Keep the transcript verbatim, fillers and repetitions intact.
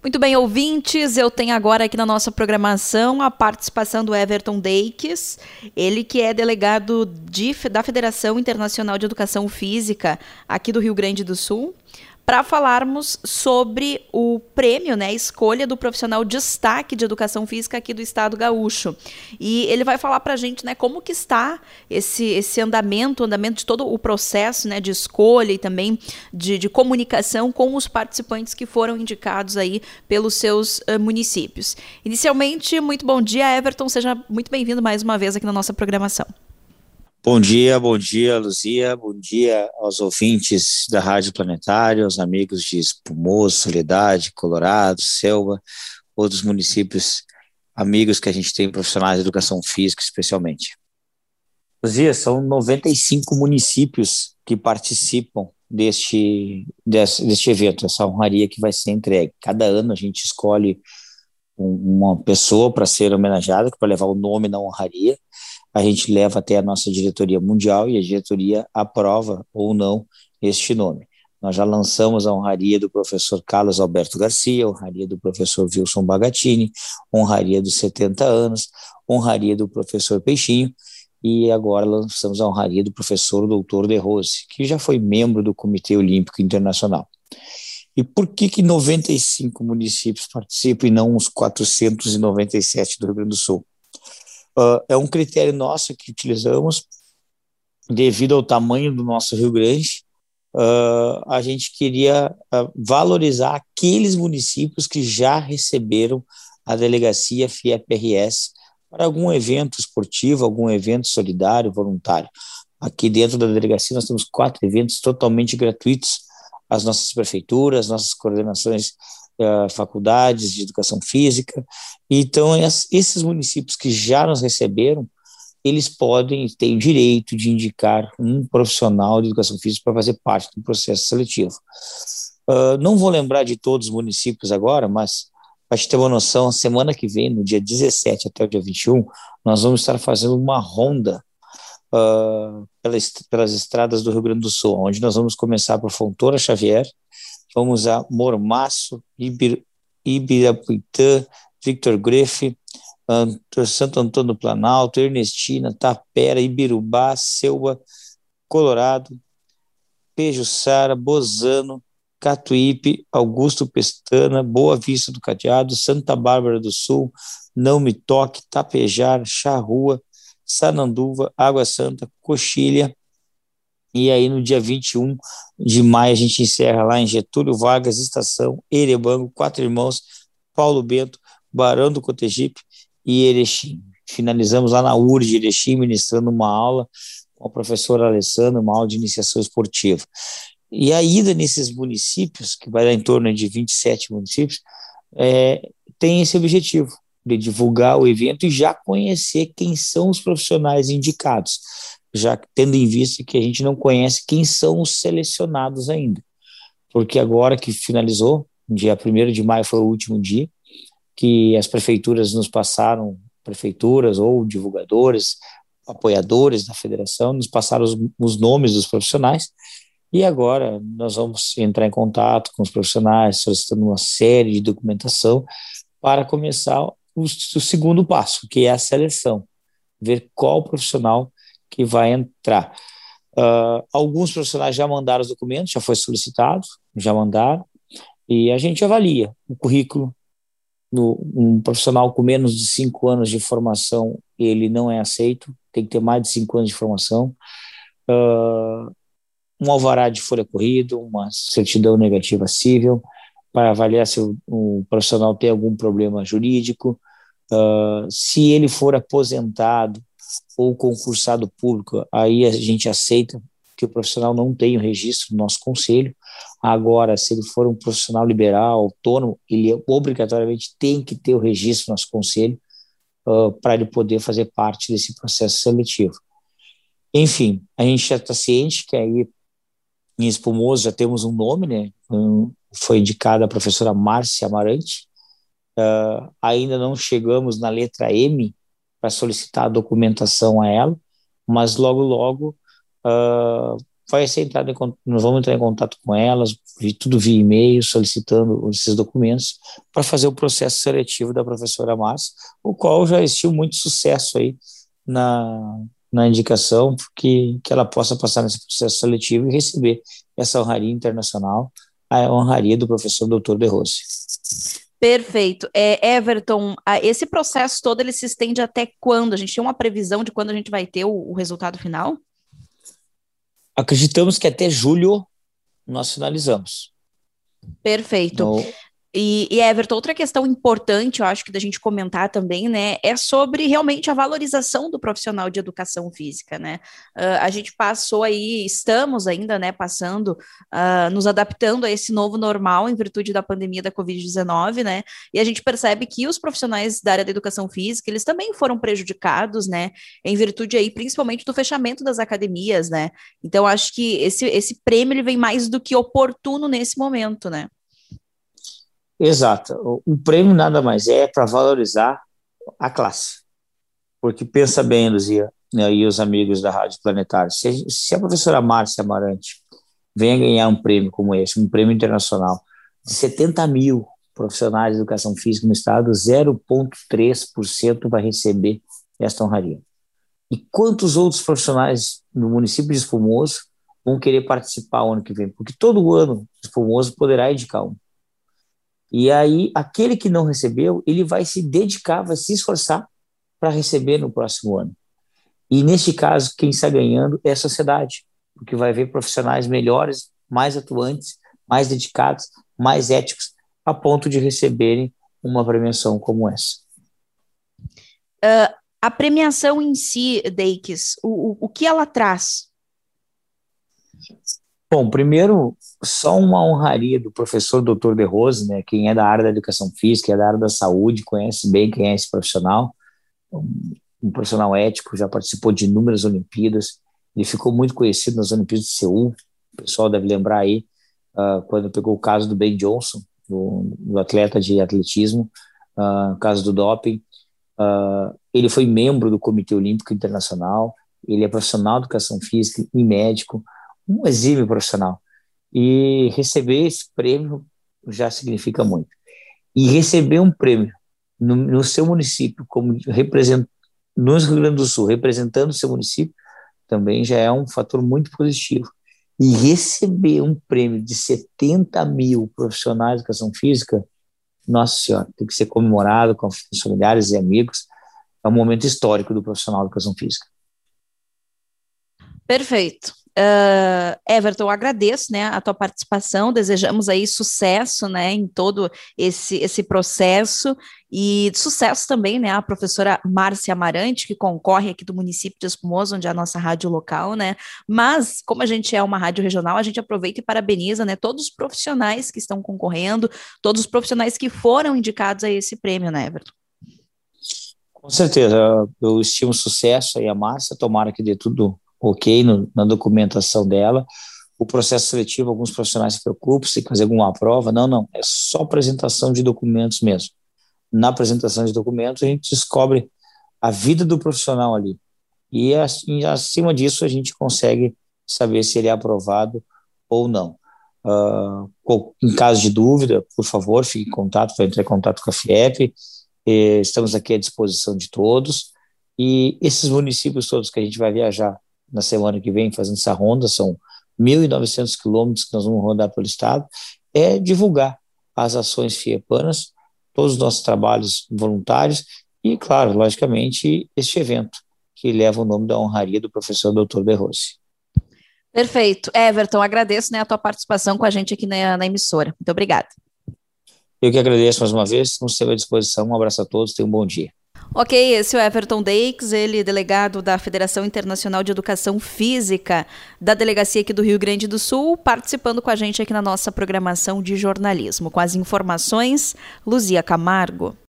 Muito bem, ouvintes, eu tenho agora aqui na nossa programação a participação do Everton Deikes, ele que é delegado de, da Federação Internacional de Educação Física aqui do Rio Grande do Sul, para falarmos sobre o prêmio, né, escolha do profissional destaque de educação física aqui do estado gaúcho. E ele vai falar para a gente, né, como que está esse, esse andamento, o andamento de todo o processo, né, de escolha e também de, de comunicação com os participantes que foram indicados aí pelos seus uh, municípios. Inicialmente, muito bom dia, Everton, seja muito bem-vindo mais uma vez aqui na nossa programação. Bom dia, bom dia, Luzia, bom dia aos ouvintes da Rádio Planetária, aos amigos de Espumoso, Soledade, Colorado, Selva, outros municípios amigos que a gente tem, profissionais de educação física especialmente. Luzia, são noventa e cinco municípios que participam deste, deste, deste evento, essa honraria que vai ser entregue. Cada ano a gente escolhe um, uma pessoa para ser homenageada, para levar o nome na honraria. A gente leva até a nossa diretoria mundial e a diretoria aprova ou não este nome. Nós já lançamos a honraria do professor Carlos Alberto Garcia, a honraria do professor Wilson Bagatini, honraria dos setenta anos, honraria do professor Peixinho, e agora lançamos a honraria do professor doutor De Rose, que já foi membro do Comitê Olímpico Internacional. E por que que noventa e cinco municípios participam e não os quatrocentos e noventa e sete do Rio Grande do Sul? Uh, é um critério nosso que utilizamos devido ao tamanho do nosso Rio Grande. Uh, a gente queria uh, valorizar aqueles municípios que já receberam a delegacia FIEP-R S para algum evento esportivo, algum evento solidário, voluntário. Aqui dentro da delegacia nós temos quatro eventos totalmente gratuitos, as nossas prefeituras, as nossas coordenações, Uh, faculdades de educação física. Então esses municípios que já nos receberam, eles podem ter o direito de indicar um profissional de educação física para fazer parte do processo seletivo. Uh, não vou lembrar de todos os municípios agora, mas para te ter uma noção, semana que vem, no dia dezessete até o dia vinte e um, nós vamos estar fazendo uma ronda uh, pelas, pelas estradas do Rio Grande do Sul, onde nós vamos começar por Fontoura Xavier, vamos a Mormaço, Ibir, Ibirapuitã, Victor Grefe, Santo Antônio do Planalto, Ernestina, Tapera, Ibirubá, Selva, Colorado, Pejuçara, Bozano, Catuípe, Augusto Pestana, Boa Vista do Cadeado, Santa Bárbara do Sul, Não Me Toque, Tapejar, Charrua, Sananduva, Água Santa, Coxilha. E aí no dia vinte e um de maio a gente encerra lá em Getúlio Vargas, Estação, Erebango, Quatro Irmãos, Paulo Bento, Barão do Cotegipe e Erechim. Finalizamos lá na U R de Erechim, ministrando uma aula com a professora Alessandra, uma aula de iniciação esportiva. E a ida nesses municípios, que vai dar em torno de vinte e sete municípios, é, tem esse objetivo, de divulgar o evento e já conhecer quem são os profissionais indicados, já tendo em vista que a gente não conhece quem são os selecionados ainda, porque agora que finalizou, dia primeiro de maio foi o último dia, que as prefeituras nos passaram, prefeituras ou divulgadores, apoiadores da federação, nos passaram os, os nomes dos profissionais, e agora nós vamos entrar em contato com os profissionais, solicitando uma série de documentação para começar o, o segundo passo, que é a seleção, ver qual profissional que vai entrar. Uh, alguns profissionais já mandaram os documentos, já foi solicitado, já mandaram, e a gente avalia o currículo. No, um profissional com menos de cinco anos de formação, ele não é aceito, tem que ter mais de cinco anos de formação, uh, um alvará de folha corrida, uma certidão negativa civil, para avaliar se o, o profissional tem algum problema jurídico, uh, se ele for aposentado ou concursado público, aí a gente aceita que o profissional não tem o registro no nosso conselho. Agora, se ele for um profissional liberal, autônomo, ele obrigatoriamente tem que ter o registro no nosso conselho uh, para ele poder fazer parte desse processo seletivo. Enfim, a gente já está ciente que aí em Espumoso já temos um nome, né? Um, foi indicada a professora Márcia Amarante. Uh, ainda não chegamos na letra M para solicitar a documentação a ela, mas logo, logo uh, vai ser entrado em, nós vamos entrar em contato com elas, tudo via e-mail, solicitando esses documentos para fazer o processo seletivo da professora Márcia, o qual já existiu muito sucesso aí na, na indicação que, que ela possa passar nesse processo seletivo e receber essa honraria internacional, a honraria do professor doutor De Rossi. Perfeito. É, Everton, esse processo todo ele se estende até quando? A gente tem uma previsão de quando a gente vai ter o, o resultado final? Acreditamos que até julho nós finalizamos. Perfeito. No... E, e, Everton, outra questão importante, eu acho que da gente comentar também, né, é sobre realmente a valorização do profissional de educação física, né? Uh, a gente passou aí, estamos ainda, né, passando, uh, nos adaptando a esse novo normal em virtude da pandemia da covid dezenove, né? E a gente percebe que os profissionais da área da educação física, eles também foram prejudicados, né, em virtude aí, principalmente do fechamento das academias, né? Então, acho que esse, esse prêmio, ele vem mais do que oportuno nesse momento, né? Exato. O prêmio nada mais é para valorizar a classe. Porque pensa bem, Luzia, né, e os amigos da Rádio Planetário, se a, se a professora Márcia Amarante venha ganhar um prêmio como esse, um prêmio internacional, de setenta mil profissionais de educação física no estado, zero vírgula três por cento vai receber esta honraria. E quantos outros profissionais no município de Espumoso vão querer participar o ano que vem? Porque todo ano Espumoso poderá indicar um. E aí, aquele que não recebeu, ele vai se dedicar, vai se esforçar para receber no próximo ano. E, neste caso, quem está ganhando é a sociedade, porque vai ver profissionais melhores, mais atuantes, mais dedicados, mais éticos, a ponto de receberem uma premiação como essa. Uh, a premiação em si, Deikes, o, o, o que ela traz? Bom, primeiro, só uma honraria do professor doutor De Rossi, né, quem é da área da educação física, é da área da saúde, conhece bem quem é esse profissional, um, um profissional ético, já participou de inúmeras Olimpíadas, ele ficou muito conhecido nas Olimpíadas de Seul, o pessoal deve lembrar aí, uh, quando pegou o caso do Ben Johnson, do, do atleta de atletismo, uh, caso do doping, uh, ele foi membro do Comitê Olímpico Internacional, ele é profissional de educação física e médico, um exímio profissional, e receber esse prêmio já significa muito. E receber um prêmio no, no seu município, como represent, no Rio Grande do Sul, representando o seu município, também já é um fator muito positivo. E receber um prêmio de setenta mil profissionais de educação física, nossa senhora, tem que ser comemorado com os familiares e amigos, é um momento histórico do profissional de educação física. Perfeito. Uh, Everton, eu agradeço, né, a tua participação, desejamos aí sucesso, né, em todo esse, esse processo e sucesso também, né, a professora Márcia Amarante, que concorre aqui do município de Espumoso, onde é a nossa rádio local, né, mas como a gente é uma rádio regional, a gente aproveita e parabeniza, né, todos os profissionais que estão concorrendo, todos os profissionais que foram indicados a esse prêmio, né, Everton? Com certeza, eu estimo sucesso aí a Márcia, tomara que dê tudo ok no, na documentação dela. O processo seletivo, alguns profissionais se preocupam, se tem que fazer alguma prova, não, não, é só apresentação de documentos mesmo. Na apresentação de documentos a gente descobre a vida do profissional ali, e assim, acima disso a gente consegue saber se ele é aprovado ou não. Uh, em caso de dúvida, por favor, fique em contato, vai entrar em contato com a FIEP, estamos aqui à disposição de todos, e esses municípios todos que a gente vai viajar na semana que vem, fazendo essa ronda, são mil e novecentos quilômetros que nós vamos rodar pelo estado, é divulgar as ações fiepanas, todos os nossos trabalhos voluntários e, claro, logicamente, este evento que leva o nome da honraria do professor doutor De Rossi. Perfeito. Everton, agradeço, né, a tua participação com a gente aqui na, na emissora. Muito obrigada. Eu que agradeço mais uma vez, estamos sempre à disposição. Um abraço a todos, tenham um bom dia. Ok, esse é o Everton Deikes, ele é delegado da Federação Internacional de Educação Física da Delegacia aqui do Rio Grande do Sul, participando com a gente aqui na nossa programação de jornalismo. Com as informações, Luzia Camargo.